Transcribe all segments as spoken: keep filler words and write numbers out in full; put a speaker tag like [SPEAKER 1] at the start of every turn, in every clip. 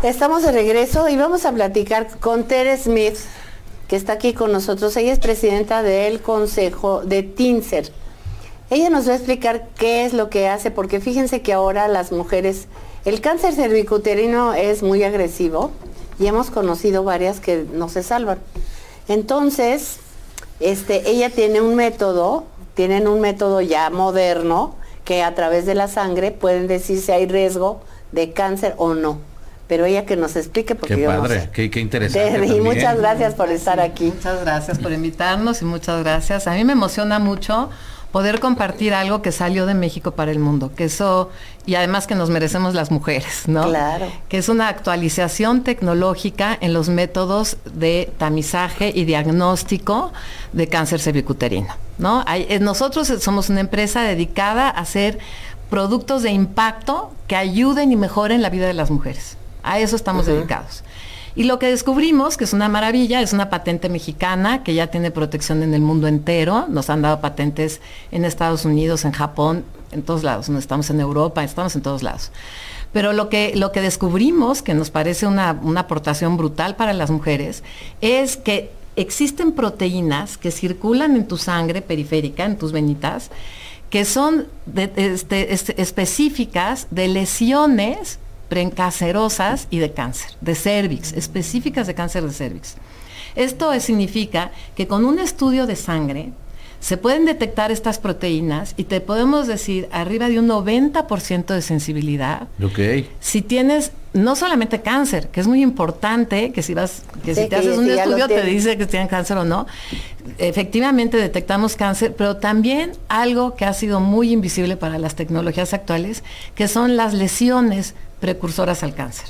[SPEAKER 1] Estamos de regreso y vamos a platicar con Tere Smith, que está aquí con nosotros. Ella es presidenta del Consejo de TINCER. Ella nos va a explicar qué es lo que hace, porque fíjense que ahora las mujeres, el cáncer cervicuterino es muy agresivo y hemos conocido varias que no se salvan. Entonces, este, ella tiene un método, tienen un método ya moderno, que a través de la sangre pueden decir si hay riesgo de cáncer o no. Pero ella que nos explique, porque
[SPEAKER 2] qué
[SPEAKER 1] yo
[SPEAKER 2] padre,
[SPEAKER 1] no sé.
[SPEAKER 2] qué, qué interesante.
[SPEAKER 1] Y muchas gracias por estar aquí.
[SPEAKER 3] Muchas gracias por invitarnos y muchas gracias. A mí me emociona mucho poder compartir algo que salió de México para el mundo, que eso, y además que nos merecemos las mujeres, ¿no?
[SPEAKER 1] Claro.
[SPEAKER 3] Que es una actualización tecnológica en los métodos de tamizaje y diagnóstico de cáncer cervicuterino, ¿no? Hay, eh, nosotros somos una empresa dedicada a hacer productos de impacto que ayuden y mejoren la vida de las mujeres. A eso estamos uh-huh. dedicados. Y lo que descubrimos, que es una maravilla, es una patente mexicana que ya tiene protección en el mundo entero. Nos han dado patentes en Estados Unidos, en Japón, en todos lados. No estamos en Europa, estamos en todos lados. Pero lo que, lo que descubrimos, que nos parece una, una aportación brutal para las mujeres, es que existen proteínas que circulan en tu sangre periférica, en tus venitas, que son de, este, este, específicas de lesiones precancerosas y de cáncer, de cervix, específicas de cáncer de cervix. Esto es, significa que con un estudio de sangre se pueden detectar estas proteínas y te podemos decir arriba de un noventa por ciento de sensibilidad.
[SPEAKER 2] Ok.
[SPEAKER 3] Si tienes no solamente cáncer, que es muy importante, que si vas, que sí, si te que haces un estudio te dice que tienen cáncer o no. Efectivamente detectamos cáncer, pero también algo que ha sido muy invisible para las tecnologías actuales, que son las lesiones precursoras al cáncer.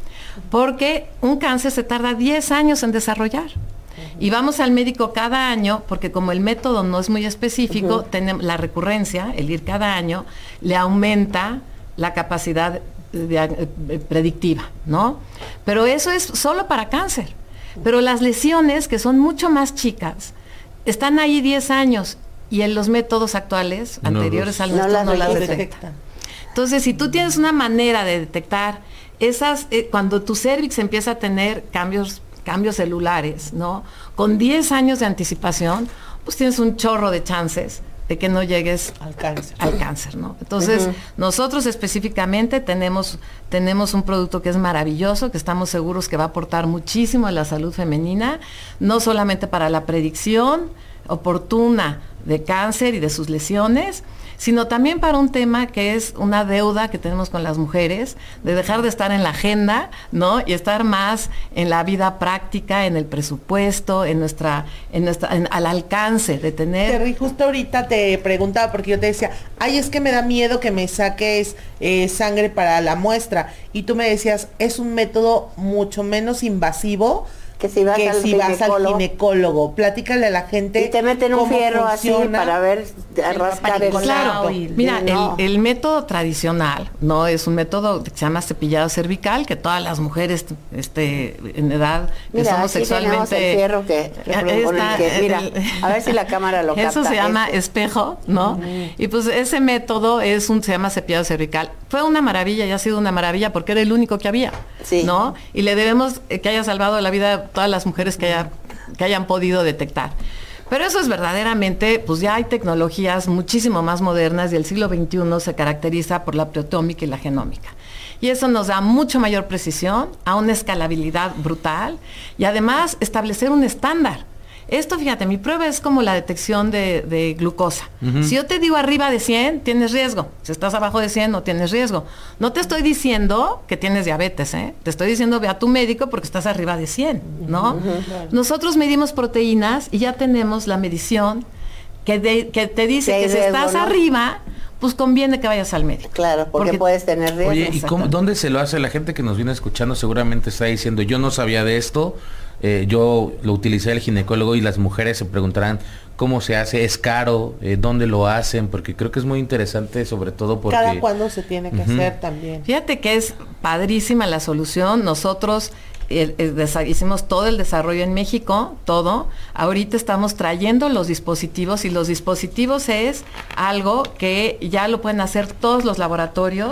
[SPEAKER 3] Porque un cáncer se tarda diez años en desarrollar. Uh-huh. Y vamos al médico cada año, porque como el método no es muy específico, uh-huh. tenemos la recurrencia, el ir cada año, le aumenta la capacidad de, de, de, predictiva, ¿no? Pero eso es solo para cáncer. Pero las lesiones, que son mucho más chicas, están ahí diez años y en los métodos actuales, no, anteriores al nuestro, no, no las detectan. detectan. Entonces, si tú tienes una manera de detectar esas, eh, cuando tu cervix empieza a tener cambios, cambios celulares, ¿no? Con diez años de anticipación, pues tienes un chorro de chances de que no llegues
[SPEAKER 4] al cáncer,
[SPEAKER 3] al cáncer, ¿no? Entonces, uh-huh. nosotros específicamente tenemos, tenemos un producto que es maravilloso, que estamos seguros que va a aportar muchísimo a la salud femenina, no solamente para la predicción oportuna de cáncer y de sus lesiones, sino también para un tema que es una deuda que tenemos con las mujeres, de dejar de estar en la agenda, ¿no? Y estar más en la vida práctica, en el presupuesto, en nuestra, en nuestra, en, al alcance de tener.
[SPEAKER 4] Terry, justo ahorita te preguntaba, porque yo te decía, ay, es que me da miedo que me saques eh, sangre para la muestra, y tú me decías, es un método mucho menos invasivo
[SPEAKER 1] que si vas,
[SPEAKER 4] que
[SPEAKER 1] al,
[SPEAKER 4] si
[SPEAKER 1] ginecólogo.
[SPEAKER 4] vas al ginecólogo. Platícale a la gente.
[SPEAKER 1] Y te meten un fierro funciona. Así para ver, a rascar el
[SPEAKER 3] claro. Mira, no. el, el método tradicional, ¿no? Es un método que se llama cepillado cervical, que todas las mujeres este, en edad que
[SPEAKER 1] mira,
[SPEAKER 3] somos sexualmente.
[SPEAKER 1] El fierro que,
[SPEAKER 3] está,
[SPEAKER 1] que mira, el, a ver si la cámara lo capta.
[SPEAKER 3] Eso se llama
[SPEAKER 1] este.
[SPEAKER 3] espejo, ¿no? Uh-huh. Y pues ese método es un, se llama cepillado cervical. Fue una maravilla y ha sido una maravilla porque era el único que había, sí. ¿no? Y le debemos eh, que haya salvado la vida a todas las mujeres que, haya, que hayan podido detectar. Pero eso es verdaderamente, pues ya hay tecnologías muchísimo más modernas y el siglo veintiuno se caracteriza por la proteómica y la genómica. Y eso nos da mucho mayor precisión, a una escalabilidad brutal y además establecer un estándar. Esto, fíjate, mi prueba es como la detección de, de glucosa. Uh-huh. Si yo te digo arriba de cien, tienes riesgo. Si estás abajo de cien, no tienes riesgo. No te estoy diciendo que tienes diabetes, ¿eh? Te estoy diciendo ve a tu médico porque estás arriba de cien, ¿no? Uh-huh. Nosotros medimos proteínas y ya tenemos la medición que, de, que te dice que si estás, ¿no?, arriba, pues conviene que vayas al médico.
[SPEAKER 1] Claro, porque, porque puedes tener riesgo.
[SPEAKER 2] Oye, ¿y cómo, dónde se lo hace? La gente que nos viene escuchando seguramente está diciendo, yo no sabía de esto, eh, yo lo utilicé el ginecólogo, y las mujeres se preguntarán cómo se hace, es caro, eh, dónde lo hacen, porque creo que es muy interesante, sobre todo porque...
[SPEAKER 4] Cada cuándo se tiene que uh-huh. hacer también.
[SPEAKER 3] Fíjate que es padrísima la solución. Nosotros el, el desa- hicimos todo el desarrollo en México, todo. Ahorita estamos trayendo los dispositivos, y los dispositivos es algo que ya lo pueden hacer todos los laboratorios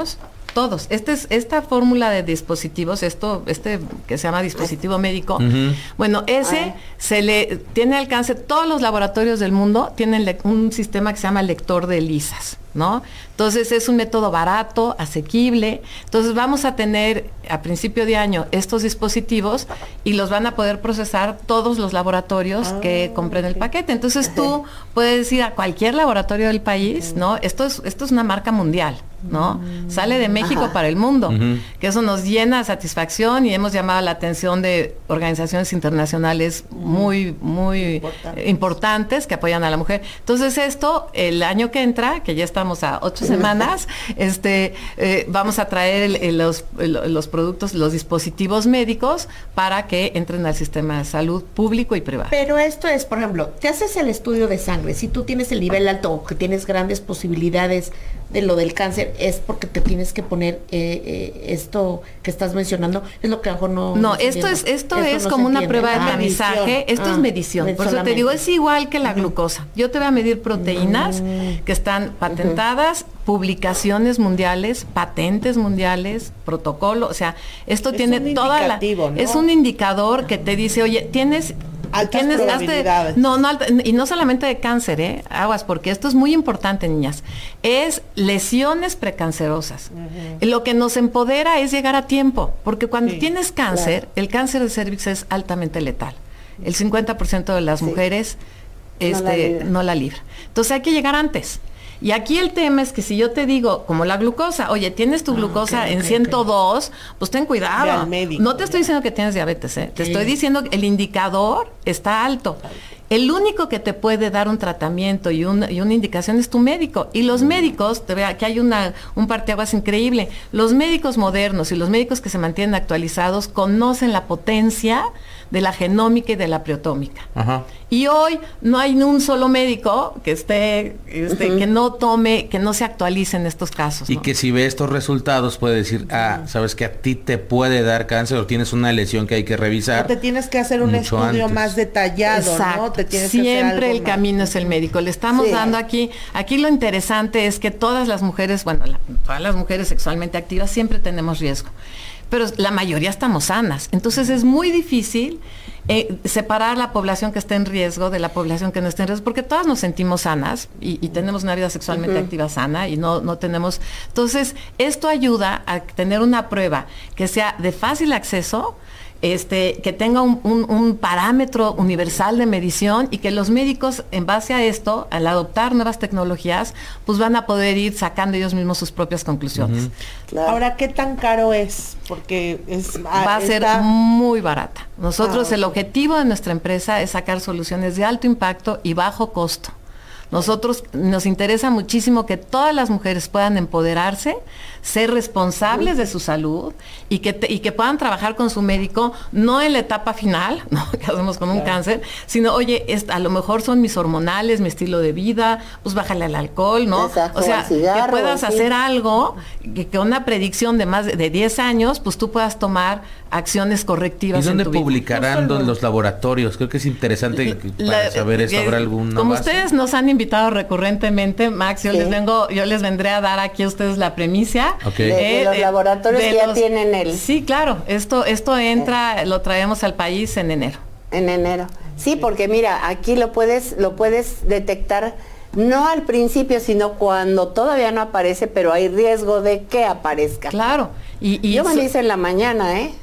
[SPEAKER 3] todos. Este es, esta fórmula de dispositivos, esto, este que se llama dispositivo médico, uh-huh. bueno, ese Ay. se le tiene alcance, todos los laboratorios del mundo tienen le, un sistema que se llama lector de ELISAs, ¿no? Entonces es un método barato, asequible. Entonces vamos a tener a principio de año estos dispositivos y los van a poder procesar todos los laboratorios ah, que compren okay. el paquete. Entonces tú puedes ir a cualquier laboratorio del país, ¿no? Esto es, esto es una marca mundial, ¿no? Mm. Sale de México Ajá. para el mundo, uh-huh. que eso nos llena de satisfacción y hemos llamado la atención de organizaciones internacionales muy, muy importantes. importantes que apoyan a la mujer. Entonces esto, el año que entra, que ya estamos a ocho semanas, este, eh, vamos a traer el, el, los, el, los productos, los dispositivos médicos para que entren al sistema de salud público y privado.
[SPEAKER 5] Pero esto es, por ejemplo, te haces el estudio de sangre, si tú tienes el nivel alto o que tienes grandes posibilidades de lo del cáncer, es porque te tienes que poner eh, eh, esto que estás mencionando, es lo que a lo mejor no...
[SPEAKER 3] No, no esto es esto, esto es no como una prueba de ah, tamizaje, esto ah, es medición, por eso te digo, es igual que la uh-huh. glucosa. Yo te voy a medir proteínas uh-huh. que están patentadas, uh-huh. publicaciones mundiales, patentes mundiales, protocolo, o sea, esto es tiene toda la... ¿no? Es un indicador que te dice, oye, tienes...
[SPEAKER 4] Altas
[SPEAKER 3] ¿Tienes,
[SPEAKER 4] probabilidades.
[SPEAKER 3] Hazte, no, no, y no solamente de cáncer, ¿eh? Aguas, porque esto es muy importante, niñas. Es lesiones precancerosas. Uh-huh. Lo que nos empodera es llegar a tiempo, porque cuando sí, tienes cáncer, claro. el cáncer de cervix es altamente letal. El cincuenta por ciento de las sí. mujeres este, no la, no la libra. Entonces hay que llegar antes. Y aquí el tema es que si yo te digo, como la glucosa, oye, tienes tu glucosa ah, okay, en okay, ciento dos, okay. pues ten cuidado. Médico, no te estoy ya. diciendo que tienes diabetes, ¿eh? Te sí. estoy diciendo que el indicador está alto. El único que te puede dar un tratamiento y, un, y una indicación es tu médico. Y los mm. médicos, te veo, aquí hay una, un parteaguas increíble. Los médicos modernos y los médicos que se mantienen actualizados conocen la potencia de la genómica y de la priotómica. Ajá. Y hoy no hay un solo médico que esté, este, uh-huh. que no tome, que no se actualice en estos casos.
[SPEAKER 2] Y
[SPEAKER 3] ¿no?
[SPEAKER 2] que si ve estos resultados puede decir, ah, sabes que a ti te puede dar cáncer o tienes una lesión que hay que revisar.
[SPEAKER 4] O te tienes que hacer un estudio antes. más detallado,
[SPEAKER 3] Exacto.
[SPEAKER 4] ¿no? Te tienes
[SPEAKER 3] Siempre
[SPEAKER 4] que hacer algo
[SPEAKER 3] el
[SPEAKER 4] más.
[SPEAKER 3] camino es el médico. Le estamos sí. dando aquí, aquí lo interesante es que todas las mujeres, bueno, la, todas las mujeres sexualmente activas siempre tenemos riesgo, pero la mayoría estamos sanas. Entonces es muy difícil eh, separar la población que está en riesgo de la población que no está en riesgo, porque todas nos sentimos sanas y, y tenemos una vida sexualmente uh-huh. activa sana y no, no tenemos... Entonces, esto ayuda a tener una prueba que sea de fácil acceso, Este, que tenga un, un, un parámetro universal de medición y que los médicos, en base a esto, al adoptar nuevas tecnologías, pues van a poder ir sacando ellos mismos sus propias conclusiones.
[SPEAKER 4] Uh-huh. Claro. Ahora, ¿qué tan caro es? Porque es,
[SPEAKER 3] va a ser está... muy barata. Nosotros, ah, okay. el objetivo de nuestra empresa es sacar soluciones de alto impacto y bajo costo. Nosotros nos interesa muchísimo que todas las mujeres puedan empoderarse, ser responsables de su salud y que, te, y que puedan trabajar con su médico, no en la etapa final, ¿no? que hacemos con un claro. cáncer, sino, oye, es, a lo mejor son mis hormonales, mi estilo de vida, pues bájale al alcohol, ¿no?
[SPEAKER 1] Exacto,
[SPEAKER 3] o sea,
[SPEAKER 1] cigarro,
[SPEAKER 3] que puedas
[SPEAKER 1] sí.
[SPEAKER 3] hacer algo, que, que una predicción de más de, de diez años, pues tú puedas tomar acciones correctivas.
[SPEAKER 2] ¿Y dónde
[SPEAKER 3] en tu
[SPEAKER 2] publicarán
[SPEAKER 3] vida?
[SPEAKER 2] los laboratorios? Creo que es interesante
[SPEAKER 3] la,
[SPEAKER 2] para saber esto. ¿Habrá alguna
[SPEAKER 3] Como
[SPEAKER 2] base?
[SPEAKER 3] ustedes nos han invitado recurrentemente, Max, yo sí. les vengo, yo les vendré a dar aquí a ustedes la premisa.
[SPEAKER 2] Okay.
[SPEAKER 1] De, de
[SPEAKER 3] eh,
[SPEAKER 1] los laboratorios
[SPEAKER 3] de
[SPEAKER 1] que ya
[SPEAKER 3] los,
[SPEAKER 1] tienen el...
[SPEAKER 3] Sí, claro, esto, esto entra, eh. lo traemos al país en enero.
[SPEAKER 1] En enero. Sí, porque mira, aquí lo puedes, lo puedes detectar no al principio, sino cuando todavía no aparece, pero hay riesgo de que aparezca.
[SPEAKER 3] Claro. Y, y
[SPEAKER 1] yo me lo hice en la mañana, ¿eh?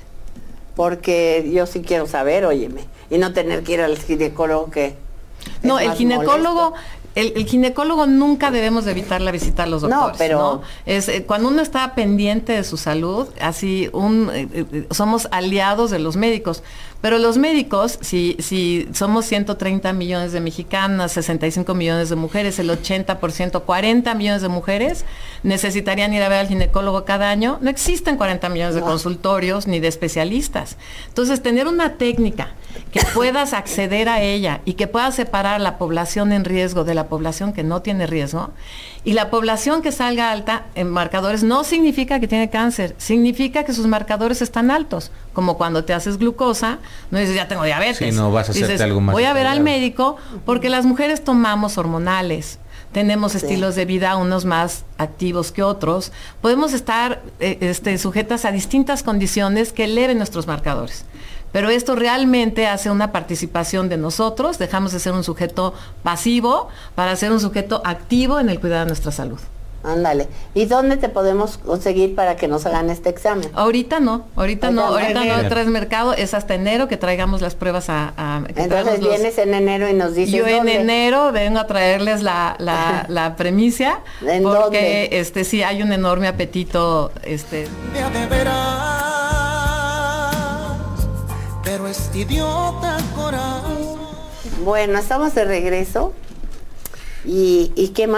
[SPEAKER 1] Porque yo sí quiero saber, óyeme, y no tener que ir al ginecólogo que...
[SPEAKER 3] No, el ginecólogo... El, el ginecólogo nunca debemos de evitar la visita a los doctores, no, pero ¿no? Es eh, cuando uno está pendiente de su salud, así un eh, eh, somos aliados de los médicos, pero los médicos, si si somos ciento treinta millones de mexicanas, sesenta y cinco millones de mujeres, el ochenta por ciento, cuarenta millones de mujeres necesitarían ir a ver al ginecólogo cada año. No existen cuarenta millones de no. consultorios ni de especialistas. Entonces, tener una técnica que puedas acceder a ella y que puedas separar la población en riesgo de la población que no tiene riesgo, y la población que salga alta en marcadores no significa que tiene cáncer, significa que sus marcadores están altos, como cuando te haces glucosa, no dices ya tengo diabetes,
[SPEAKER 2] sí, no vas a hacerte
[SPEAKER 3] dices,
[SPEAKER 2] algo más
[SPEAKER 3] voy a ver al médico porque las mujeres tomamos hormonales, tenemos
[SPEAKER 1] Sí.
[SPEAKER 3] estilos de vida unos más activos que otros, podemos estar eh, este, sujetas a distintas condiciones que eleven nuestros marcadores. Pero esto realmente hace una participación de nosotros, dejamos de ser un sujeto pasivo para ser un sujeto activo en el cuidado de nuestra salud.
[SPEAKER 1] Ándale. ¿Y dónde te podemos conseguir para que nos hagan este examen?
[SPEAKER 3] Ahorita no, ahorita no,
[SPEAKER 1] Ahorita
[SPEAKER 3] ahorita
[SPEAKER 4] enero.
[SPEAKER 3] no traes mercado, es hasta enero que traigamos las pruebas a... a- que
[SPEAKER 1] Entonces
[SPEAKER 3] traemos los-
[SPEAKER 1] vienes en enero y nos dices
[SPEAKER 3] Yo en
[SPEAKER 1] dónde.
[SPEAKER 3] enero vengo a traerles la, la, la premicia,
[SPEAKER 1] ¿En
[SPEAKER 3] porque
[SPEAKER 1] dónde?
[SPEAKER 3] este sí hay un enorme apetito, este,
[SPEAKER 6] de a de veras, pero este idiota corazón.
[SPEAKER 1] Bueno, estamos de regreso. ¿Y, y qué más?